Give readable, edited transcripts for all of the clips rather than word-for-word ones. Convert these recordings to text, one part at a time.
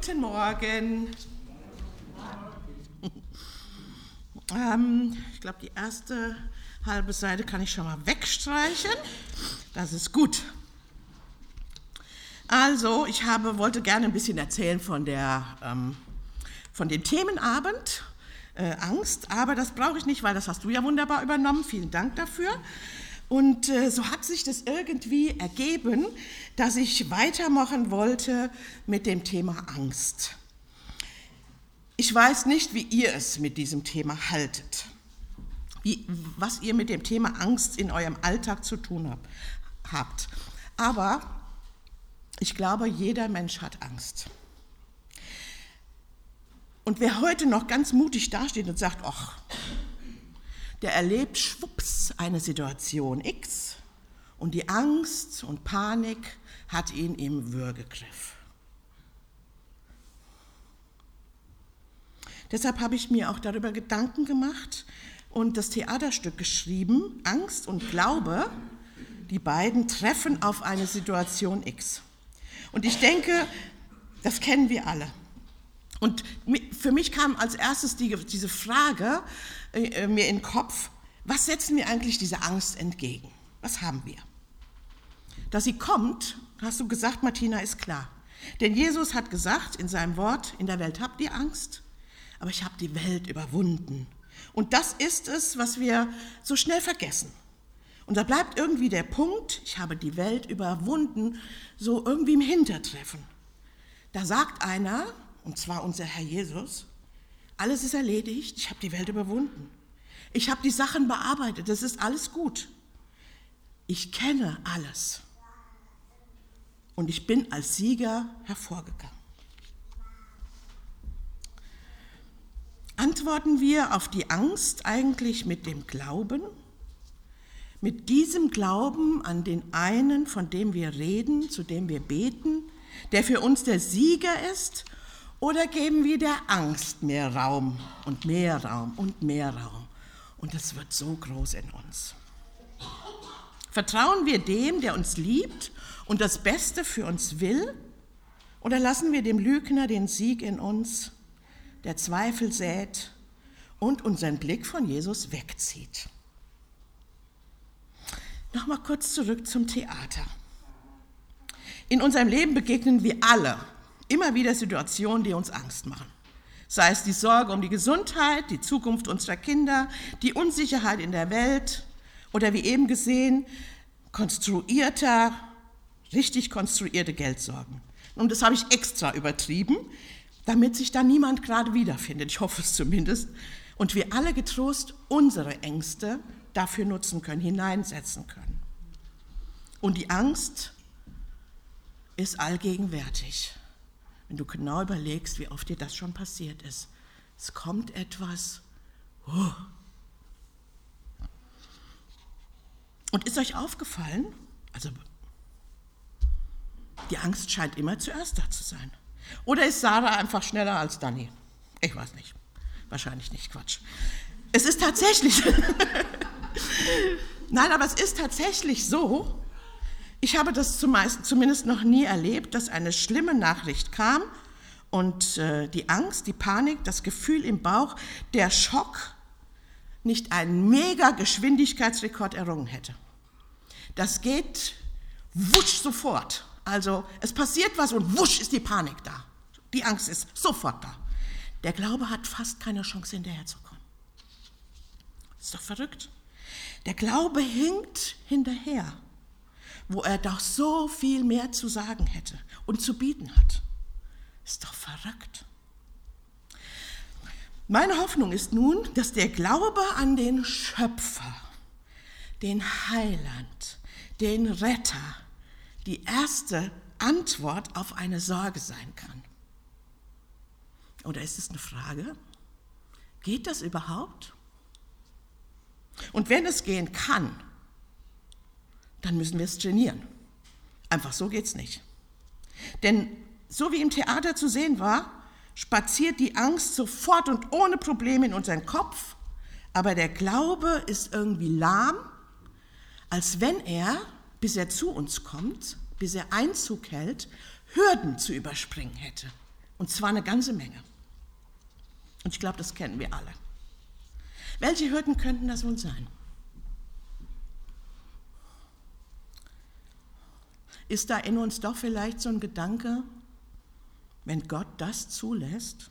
Guten Morgen. Ich glaube, die erste halbe Seite kann ich schon mal wegstreichen. Das ist gut. Also, ich wollte gerne ein bisschen erzählen von dem Themenabend, Angst, aber das brauche ich nicht, weil das hast du ja wunderbar übernommen. Vielen Dank dafür. Und so hat sich das irgendwie ergeben, dass ich weitermachen wollte mit dem Thema Angst. Ich weiß nicht, wie ihr es mit diesem Thema haltet, was ihr mit dem Thema Angst in eurem Alltag zu tun habt. Aber ich glaube, jeder Mensch hat Angst. Und wer heute noch ganz mutig dasteht und sagt, ach, der erlebt schwupps eine Situation X und die Angst und Panik hat ihn im Würgegriff. Deshalb habe ich mir auch darüber Gedanken gemacht und das Theaterstück geschrieben, Angst und Glaube, die beiden treffen auf eine Situation X. Und ich denke, das kennen wir alle. Und für mich kam als erstes diese Frage mir in den Kopf, was setzen wir eigentlich dieser Angst entgegen? Was haben wir? Dass sie kommt, hast du gesagt, Martina, ist klar. Denn Jesus hat gesagt in seinem Wort, in der Welt habt ihr Angst, aber ich habe die Welt überwunden. Und das ist es, was wir so schnell vergessen. Und da bleibt irgendwie der Punkt, ich habe die Welt überwunden, so irgendwie im Hintertreffen. Da sagt einer, und zwar unser Herr Jesus, alles ist erledigt, ich habe die Welt überwunden. Ich habe die Sachen bearbeitet, das ist alles gut. Ich kenne alles. Und ich bin als Sieger hervorgegangen. Antworten wir auf die Angst eigentlich mit dem Glauben? Mit diesem Glauben an den einen, von dem wir reden, zu dem wir beten, der für uns der Sieger ist? Oder geben wir der Angst mehr Raum und mehr Raum und mehr Raum? Und es wird so groß in uns. Vertrauen wir dem, der uns liebt und das Beste für uns will? Oder lassen wir dem Lügner den Sieg in uns, der Zweifel sät und unseren Blick von Jesus wegzieht? Nochmal kurz zurück zum Theater. In unserem Leben begegnen wir alle immer wieder Situationen, die uns Angst machen. Sei es die Sorge um die Gesundheit, die Zukunft unserer Kinder, die Unsicherheit in der Welt oder wie eben gesehen, richtig konstruierte Geldsorgen. Und das habe ich extra übertrieben, damit sich da niemand gerade wiederfindet. Ich hoffe es zumindest. Und wir alle getrost unsere Ängste dafür nutzen können, hineinsetzen können. Und die Angst ist allgegenwärtig. Wenn du genau überlegst, wie oft dir das schon passiert ist. Es kommt etwas. Und ist euch aufgefallen, also die Angst scheint immer zuerst da zu sein. Oder ist Sarah einfach schneller als Dani? Ich weiß nicht. Wahrscheinlich nicht, Quatsch. Es ist tatsächlich, nein, aber es ist tatsächlich so, ich habe das zumindest noch nie erlebt, dass eine schlimme Nachricht kam und die Angst, die Panik, das Gefühl im Bauch, der Schock nicht einen Mega-Geschwindigkeitsrekord errungen hätte. Das geht wusch sofort. Also es passiert was und wusch ist die Panik da. Die Angst ist sofort da. Der Glaube hat fast keine Chance, hinterherzukommen. Ist doch verrückt. Der Glaube hinkt hinterher, wo er doch so viel mehr zu sagen hätte und zu bieten hat. Ist doch verrückt. Meine Hoffnung ist nun, dass der Glaube an den Schöpfer, den Heiland, den Retter, die erste Antwort auf eine Sorge sein kann. Oder ist es eine Frage? Geht das überhaupt? Und wenn es gehen kann, dann müssen wir es trainieren. Einfach so geht's nicht. Denn so wie im Theater zu sehen war, spaziert die Angst sofort und ohne Probleme in unseren Kopf, aber der Glaube ist irgendwie lahm, als wenn er, bis er zu uns kommt, bis er Einzug hält, Hürden zu überspringen hätte. Und zwar eine ganze Menge. Und ich glaube, das kennen wir alle. Welche Hürden könnten das wohl sein? Ist da in uns doch vielleicht so ein Gedanke, wenn Gott das zulässt?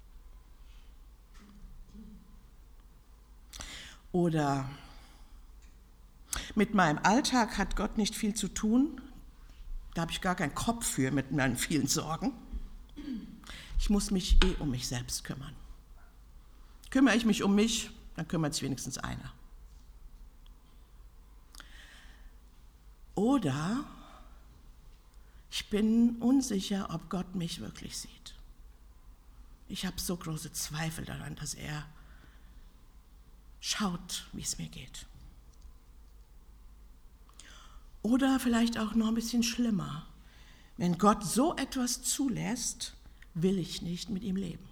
Oder mit meinem Alltag hat Gott nicht viel zu tun, da habe ich gar keinen Kopf für mit meinen vielen Sorgen. Ich muss mich um mich selbst kümmern. Kümmere ich mich um mich, dann kümmert sich wenigstens einer. Oder ich bin unsicher, ob Gott mich wirklich sieht. Ich habe so große Zweifel daran, dass er schaut, wie es mir geht. Oder vielleicht auch noch ein bisschen schlimmer. Wenn Gott so etwas zulässt, will ich nicht mit ihm leben.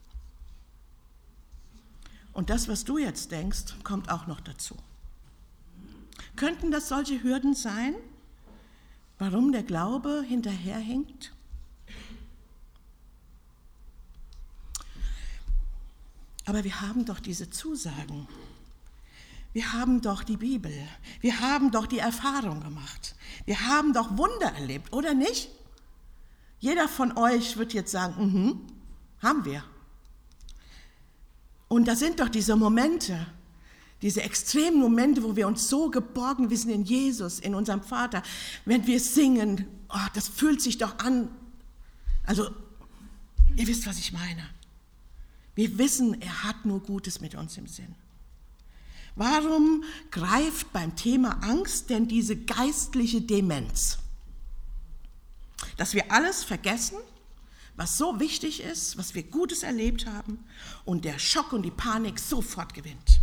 Und das, was du jetzt denkst, kommt auch noch dazu. Könnten das solche Hürden sein, warum der Glaube hinterherhinkt? Aber wir haben doch diese Zusagen. Wir haben doch die Bibel. Wir haben doch die Erfahrung gemacht. Wir haben doch Wunder erlebt, oder nicht? Jeder von euch wird jetzt sagen, haben wir. Und da sind doch diese Momente, diese extremen Momente, wo wir uns so geborgen wissen in Jesus, in unserem Vater. Wenn wir singen, das fühlt sich doch an. Also, ihr wisst, was ich meine. Wir wissen, er hat nur Gutes mit uns im Sinn. Warum greift beim Thema Angst denn diese geistliche Demenz? Dass wir alles vergessen, was so wichtig ist, was wir Gutes erlebt haben und der Schock und die Panik sofort gewinnt.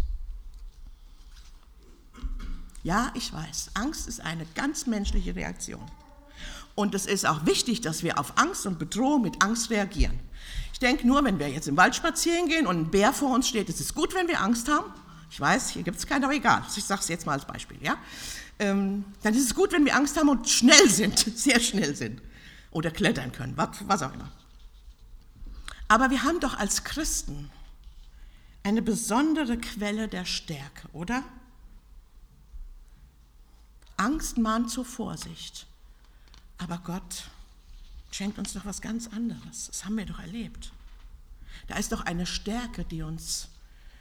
Ja, ich weiß, Angst ist eine ganz menschliche Reaktion. Und es ist auch wichtig, dass wir auf Angst und Bedrohung mit Angst reagieren. Ich denke nur, wenn wir jetzt im Wald spazieren gehen und ein Bär vor uns steht, ist es gut, wenn wir Angst haben. Ich weiß, hier gibt es keinen, aber egal, ich sage es jetzt mal als Beispiel. Ja? Dann ist es gut, wenn wir Angst haben und schnell sind, sehr schnell sind. Oder klettern können, was auch immer. Aber wir haben doch als Christen eine besondere Quelle der Stärke, oder? Angst mahnt zur Vorsicht. Aber Gott schenkt uns doch was ganz anderes. Das haben wir doch erlebt. Da ist doch eine Stärke, die uns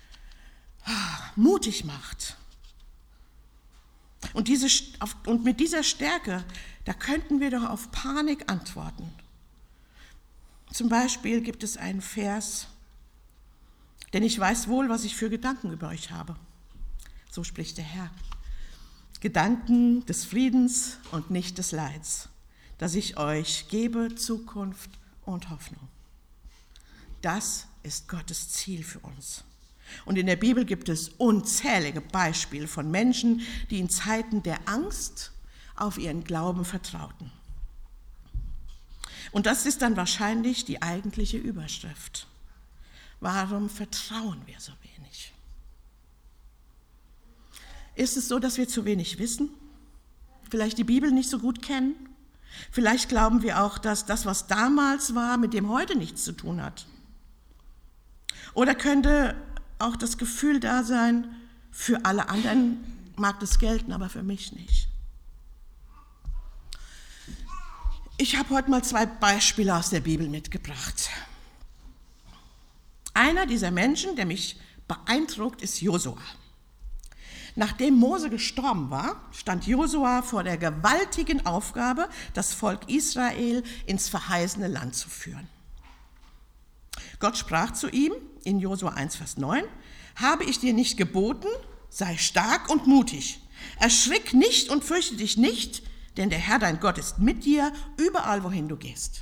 mutig macht. Und mit dieser Stärke, da könnten wir doch auf Panik antworten. Zum Beispiel gibt es einen Vers, denn ich weiß wohl, was ich für Gedanken über euch habe. So spricht der Herr. Gedanken des Friedens und nicht des Leids, dass ich euch gebe Zukunft und Hoffnung. Das ist Gottes Ziel für uns. Und in der Bibel gibt es unzählige Beispiele von Menschen, die in Zeiten der Angst auf ihren Glauben vertrauten. Und das ist dann wahrscheinlich die eigentliche Überschrift. Warum vertrauen wir so wenig? Ist es so, dass wir zu wenig wissen? Vielleicht die Bibel nicht so gut kennen? Vielleicht glauben wir auch, dass das, was damals war, mit dem heute nichts zu tun hat. Oder könnte auch das Gefühl da sein, für alle anderen mag das gelten, aber für mich nicht. Ich habe heute mal 2 Beispiele aus der Bibel mitgebracht. Einer dieser Menschen, der mich beeindruckt, ist Josua. Nachdem Mose gestorben war, stand Josua vor der gewaltigen Aufgabe, das Volk Israel ins verheißene Land zu führen. Gott sprach zu ihm in Josua 1, Vers 9, habe ich dir nicht geboten, sei stark und mutig, erschrick nicht und fürchte dich nicht, denn der Herr, dein Gott, ist mit dir, überall, wohin du gehst.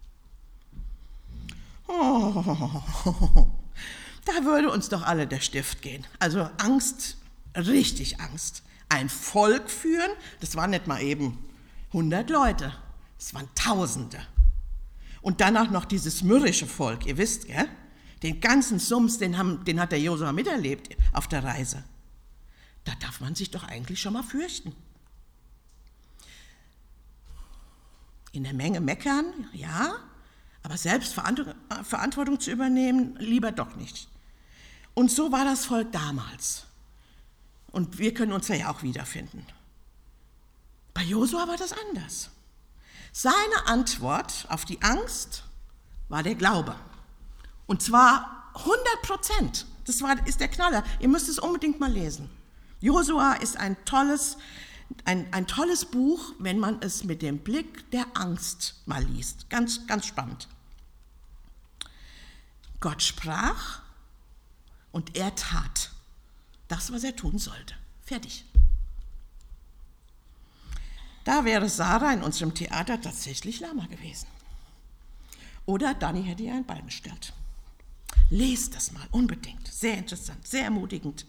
Da würde uns doch alle der Stift gehen. Also Angst, richtig Angst. Ein Volk führen, das waren nicht mal eben 100 Leute, das waren Tausende. Und danach noch dieses mürrische Volk, ihr wisst, gell? Den ganzen Sums, den hat der Josua miterlebt auf der Reise. Da darf man sich doch eigentlich schon mal fürchten. In der Menge meckern, ja, Aber selbst Verantwortung zu übernehmen, lieber doch nicht. Und so war das Volk damals. Und wir können uns da ja auch wiederfinden. Bei Josua war das anders. Seine Antwort auf die Angst war der Glaube. Und zwar 100%. Das ist der Knaller. Ihr müsst es unbedingt mal lesen. Josua ist ein tolles Buch, wenn man es mit dem Blick der Angst mal liest. Ganz, ganz spannend. Gott sprach und er tat das, was er tun sollte. Fertig. Da wäre Sarah in unserem Theater tatsächlich Lama gewesen. Oder Dani hätte ihr ein Bein bestellt. Lest das mal unbedingt. Sehr interessant, sehr ermutigend.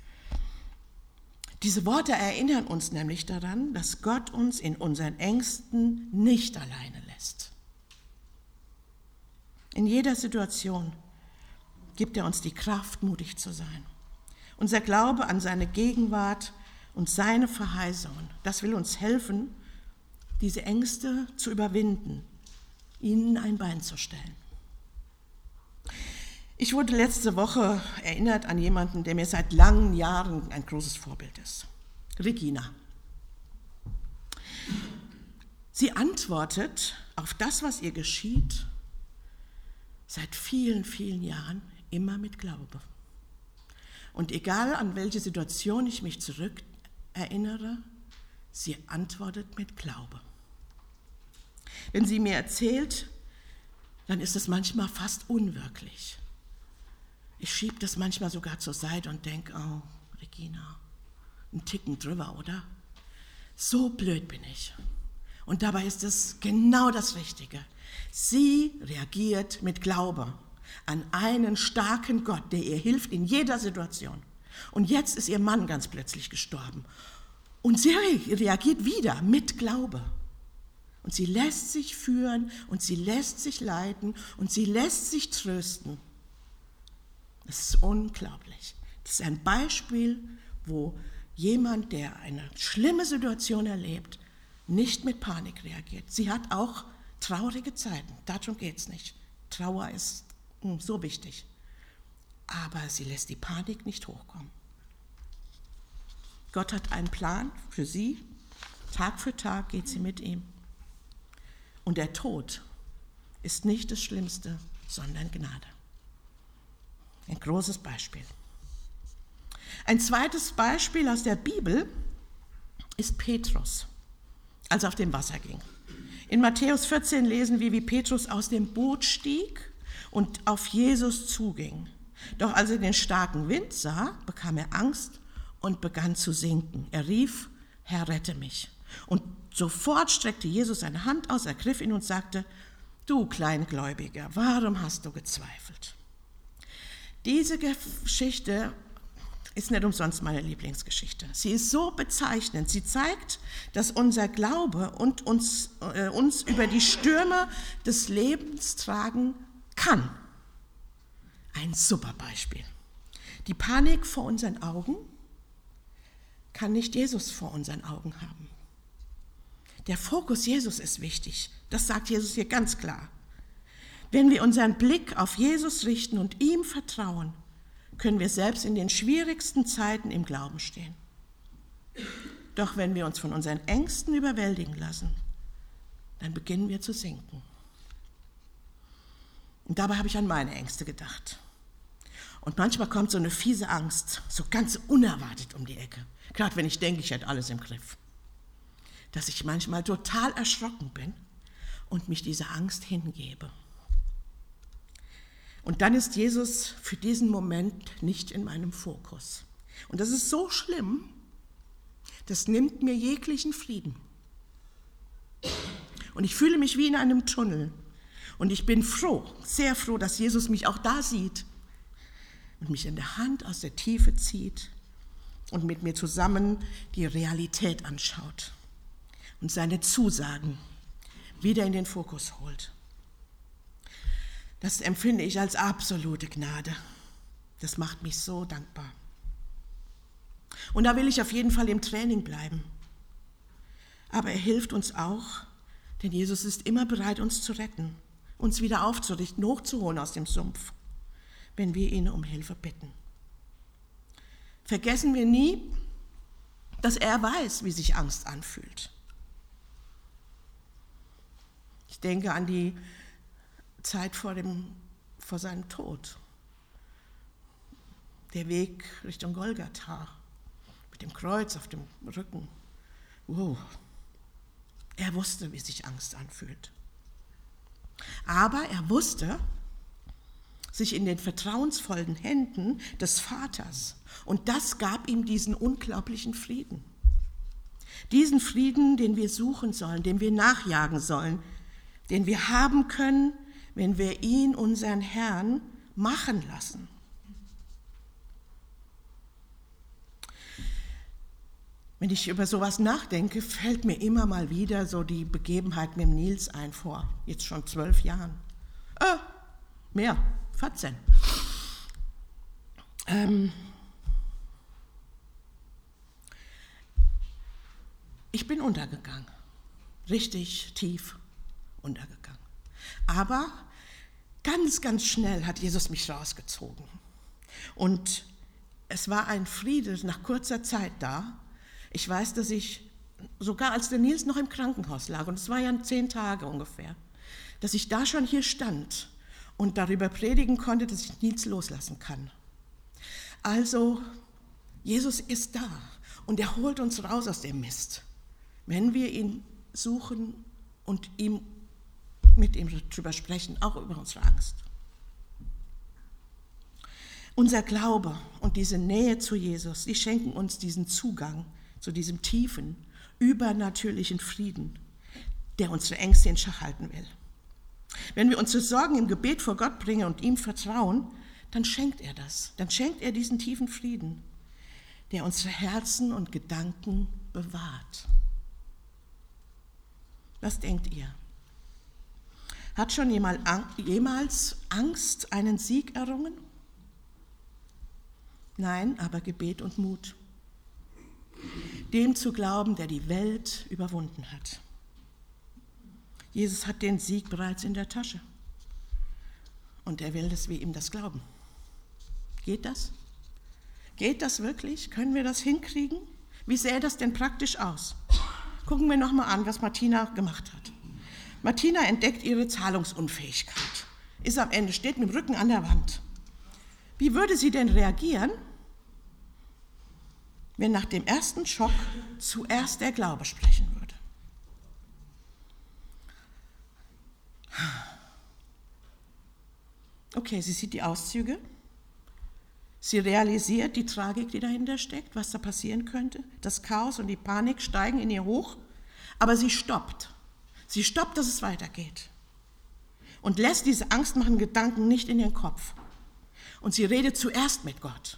Diese Worte erinnern uns nämlich daran, dass Gott uns in unseren Ängsten nicht alleine lässt. In jeder Situation gibt er uns die Kraft, mutig zu sein. Unser Glaube an seine Gegenwart und seine Verheißungen, das will uns helfen, diese Ängste zu überwinden, ihnen ein Bein zu stellen. Ich wurde letzte Woche erinnert an jemanden, der mir seit langen Jahren ein großes Vorbild ist. Regina. Sie antwortet auf das, was ihr geschieht, seit vielen, vielen Jahren immer mit Glaube. Und egal an welche Situation ich mich zurückerinnere, sie antwortet mit Glaube. Wenn sie mir erzählt, dann ist es manchmal fast unwirklich. Ich schiebe das manchmal sogar zur Seite und denke, oh, Regina, ein Ticken drüber, oder? So blöd bin ich. Und dabei ist es genau das Richtige. Sie reagiert mit Glaube an einen starken Gott, der ihr hilft in jeder Situation. Und jetzt ist ihr Mann ganz plötzlich gestorben. Und sie reagiert wieder mit Glaube. Und sie lässt sich führen und sie lässt sich leiten und sie lässt sich trösten. Das ist unglaublich. Das ist ein Beispiel, wo jemand, der eine schlimme Situation erlebt, nicht mit Panik reagiert. Sie hat auch traurige Zeiten, darum geht es nicht. Trauer ist so wichtig. Aber sie lässt die Panik nicht hochkommen. Gott hat einen Plan für sie. Tag für Tag geht sie mit ihm. Und der Tod ist nicht das Schlimmste, sondern Gnade. Ein großes Beispiel. Ein zweites Beispiel aus der Bibel ist Petrus, als er auf dem Wasser ging. In Matthäus 14 lesen wir, wie Petrus aus dem Boot stieg und auf Jesus zuging. Doch als er den starken Wind sah, bekam er Angst und begann zu sinken. Er rief, Herr, rette mich. Und sofort streckte Jesus seine Hand aus, ergriff ihn und sagte, du Kleingläubiger, warum hast du gezweifelt? Diese Geschichte ist nicht umsonst meine Lieblingsgeschichte. Sie ist so bezeichnend. Sie zeigt, dass unser Glaube und uns über die Stürme des Lebens tragen kann. Ein super Beispiel. Die Panik vor unseren Augen kann nicht Jesus vor unseren Augen haben. Der Fokus Jesus ist wichtig. Das sagt Jesus hier ganz klar. Wenn wir unseren Blick auf Jesus richten und ihm vertrauen, können wir selbst in den schwierigsten Zeiten im Glauben stehen. Doch wenn wir uns von unseren Ängsten überwältigen lassen, dann beginnen wir zu sinken. Und dabei habe ich an meine Ängste gedacht. Und manchmal kommt so eine fiese Angst, so ganz unerwartet um die Ecke. Gerade wenn ich denke, ich hätte alles im Griff. Dass ich manchmal total erschrocken bin und mich dieser Angst hingebe. Und dann ist Jesus für diesen Moment nicht in meinem Fokus. Und das ist so schlimm, das nimmt mir jeglichen Frieden. Und ich fühle mich wie in einem Tunnel. Und ich bin froh, sehr froh, dass Jesus mich auch da sieht und mich in der Hand aus der Tiefe zieht und mit mir zusammen die Realität anschaut und seine Zusagen wieder in den Fokus holt. Das empfinde ich als absolute Gnade. Das macht mich so dankbar. Und da will ich auf jeden Fall im Training bleiben. Aber er hilft uns auch, denn Jesus ist immer bereit, uns zu retten uns wieder aufzurichten, hochzuholen aus dem Sumpf, wenn wir ihn um Hilfe bitten. Vergessen wir nie, dass er weiß, wie sich Angst anfühlt. Ich denke an die Zeit vor seinem Tod. Der Weg Richtung Golgatha mit dem Kreuz auf dem Rücken. Wow. Er wusste, wie sich Angst anfühlt. Aber er wusste, sich in den vertrauensvollen Händen des Vaters. Und das gab ihm diesen unglaublichen Frieden. Diesen Frieden, den wir suchen sollen, dem wir nachjagen sollen, den wir haben können, wenn wir ihn, unseren Herrn, machen lassen. Wenn ich über sowas nachdenke, fällt mir immer mal wieder so die Begebenheit mit dem Nils ein vor, jetzt schon 12 Jahren. Mehr, 14. Ich bin untergegangen, richtig tief untergegangen. Aber ganz, ganz schnell hat Jesus mich rausgezogen. Und es war ein Friede nach kurzer Zeit da. Ich weiß, dass ich, sogar als der Nils noch im Krankenhaus lag, und es war ja 10 Tage ungefähr, dass ich da schon hier stand und darüber predigen konnte, dass ich Nils loslassen kann. Also, Jesus ist da und er holt uns raus aus dem Mist, wenn wir ihn suchen und mit ihm drüber sprechen, auch über unsere Angst. Unser Glaube und diese Nähe zu Jesus, die schenken uns diesen Zugang zu diesem tiefen, übernatürlichen Frieden, der unsere Ängste in Schach halten will. Wenn wir unsere Sorgen im Gebet vor Gott bringen und ihm vertrauen, dann schenkt er das. Dann schenkt er diesen tiefen Frieden, der unsere Herzen und Gedanken bewahrt. Was denkt ihr? Hat schon jemals Angst einen Sieg errungen? Nein, aber Gebet und Mut. Dem zu glauben, der die Welt überwunden hat. Jesus hat den Sieg bereits in der Tasche. Und er will, dass wir ihm das glauben. Geht das? Geht das wirklich? Können wir das hinkriegen? Wie sähe das denn praktisch aus? Gucken wir nochmal an, was Martina gemacht hat. Martina entdeckt ihre Zahlungsunfähigkeit. Ist am Ende, steht mit dem Rücken an der Wand. Wie würde sie denn reagieren, wenn nach dem ersten Schock zuerst der Glaube sprechen würde? Okay, sie sieht die Auszüge. Sie realisiert die Tragik, die dahinter steckt, was da passieren könnte. Das Chaos und die Panik steigen in ihr hoch, aber sie stoppt. Sie stoppt, dass es weitergeht und lässt diese angstmachenden Gedanken nicht in ihren Kopf. Und sie redet zuerst mit Gott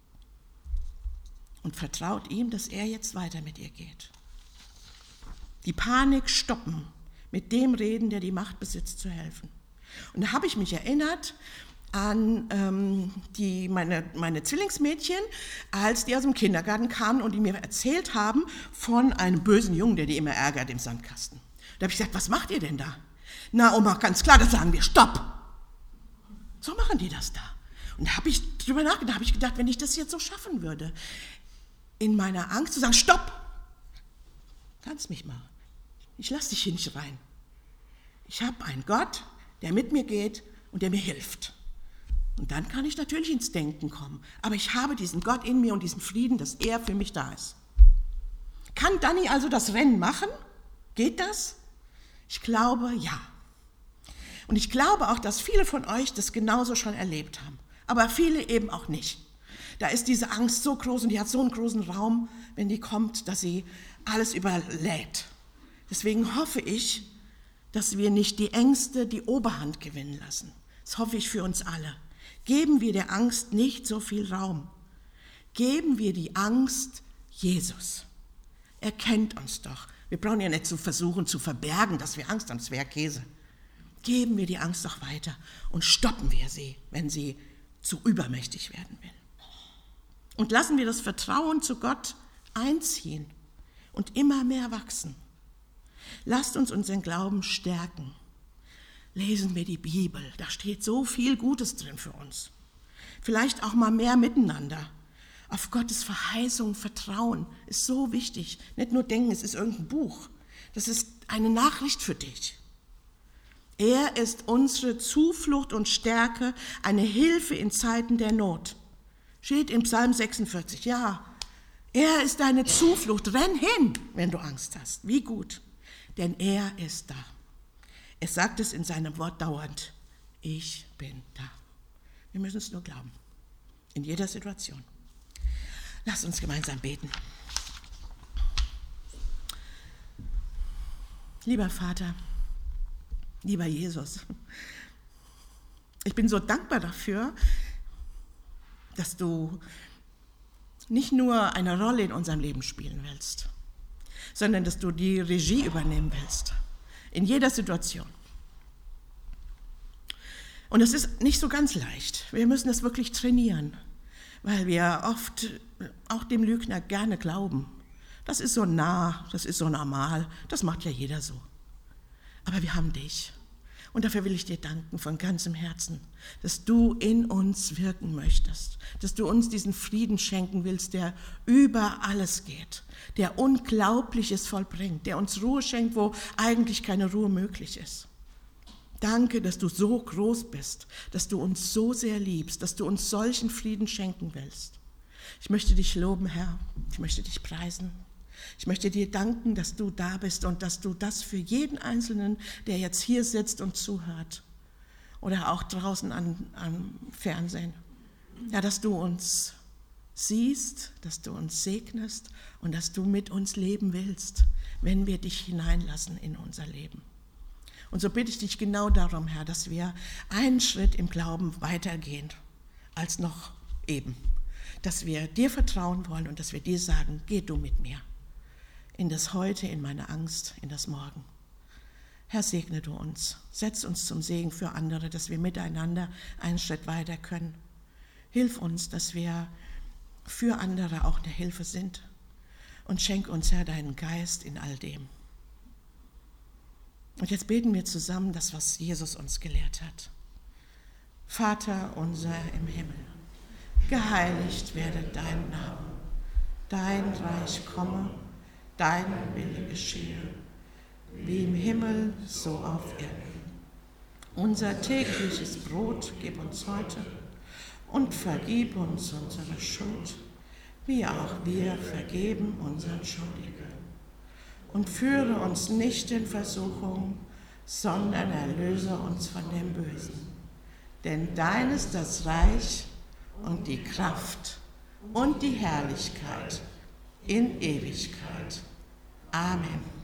und vertraut ihm, dass er jetzt weiter mit ihr geht. Die Panik stoppen, mit dem reden, der die Macht besitzt, zu helfen. Und da habe ich mich erinnert an meine Zwillingsmädchen, als die aus dem Kindergarten kamen und die mir erzählt haben von einem bösen Jungen, der die immer ärgert im Sandkasten. Da habe ich gesagt, was macht ihr denn da? Na Oma, ganz klar, da sagen wir Stopp. So machen die das da. Und da habe ich drüber nachgedacht, habe ich gedacht, wenn ich das jetzt so schaffen würde, in meiner Angst zu sagen, Stopp, kannst mich mal. Ich lasse dich hier nicht rein. Ich habe einen Gott, der mit mir geht und der mir hilft. Und dann kann ich natürlich ins Denken kommen. Aber ich habe diesen Gott in mir und diesen Frieden, dass er für mich da ist. Kann Dani also das Rennen machen? Geht das? Ich glaube, ja. Und ich glaube auch, dass viele von euch das genauso schon erlebt haben. Aber viele eben auch nicht. Da ist diese Angst so groß und die hat so einen großen Raum, wenn die kommt, dass sie alles überlädt. Deswegen hoffe ich, dass wir nicht die Ängste die Oberhand gewinnen lassen. Das hoffe ich für uns alle. Geben wir der Angst nicht so viel Raum. Geben wir die Angst Jesus. Er kennt uns doch. Wir brauchen ja nicht zu versuchen zu verbergen, dass wir Angst haben, das wäre Käse. Geben wir die Angst doch weiter und stoppen wir sie, wenn sie zu übermächtig werden will. Und lassen wir das Vertrauen zu Gott einziehen und immer mehr wachsen. Lasst uns unseren Glauben stärken. lesen wir die Bibel. Da steht so viel Gutes drin für uns. Vielleicht auch mal mehr miteinander. Auf Gottes Verheißung vertrauen ist so wichtig. Nicht nur denken, es ist irgendein Buch. Das ist eine Nachricht für dich. Er ist unsere Zuflucht und Stärke, eine Hilfe in Zeiten der Not. Steht im Psalm 46. Ja, er ist deine Zuflucht. Renn hin, wenn du Angst hast. Wie gut, denn er ist da. Er sagt es in seinem Wort dauernd. Ich bin da. Wir müssen es nur glauben. In jeder Situation. Lass uns gemeinsam beten. Lieber Vater, lieber Jesus, ich bin so dankbar dafür, dass du nicht nur eine Rolle in unserem Leben spielen willst, sondern dass du die Regie übernehmen willst, in jeder Situation. Und es ist nicht so ganz leicht. Wir müssen das wirklich trainieren, weil wir oft auch dem Lügner gerne glauben. Das ist so nah, das ist so normal, das macht ja jeder so. Aber wir haben dich. Und dafür will ich dir danken von ganzem Herzen, dass du in uns wirken möchtest, dass du uns diesen Frieden schenken willst, der über alles geht, der Unglaubliches vollbringt, der uns Ruhe schenkt, wo eigentlich keine Ruhe möglich ist. Danke, dass du so groß bist, dass du uns so sehr liebst, dass du uns solchen Frieden schenken willst. Ich möchte dich loben, Herr, ich möchte dich preisen. Ich möchte dir danken, dass du da bist und dass du das für jeden Einzelnen, der jetzt hier sitzt und zuhört oder auch draußen am Fernsehen, ja, dass du uns siehst, dass du uns segnest und dass du mit uns leben willst, wenn wir dich hineinlassen in unser Leben. Und so bitte ich dich genau darum, Herr, dass wir einen Schritt im Glauben weitergehen als noch eben, dass wir dir vertrauen wollen und dass wir dir sagen, geh du mit mir. In das Heute, in meine Angst, in das Morgen. Herr, segne du uns, setz uns zum Segen für andere, dass wir miteinander einen Schritt weiter können. Hilf uns, dass wir für andere auch eine Hilfe sind und schenk uns, Herr, deinen Geist in all dem. Und jetzt beten wir zusammen das, was Jesus uns gelehrt hat. Vater unser im Himmel, geheiligt werde dein Name, dein Reich komme, dein Wille geschehe, wie im Himmel, so auf Erden. Unser tägliches Brot gib uns heute und vergib uns unsere Schuld, wie auch wir vergeben unseren Schuldigen. Und führe uns nicht in Versuchung, sondern erlöse uns von dem Bösen. Denn dein ist das Reich und die Kraft und die Herrlichkeit in Ewigkeit. Amen.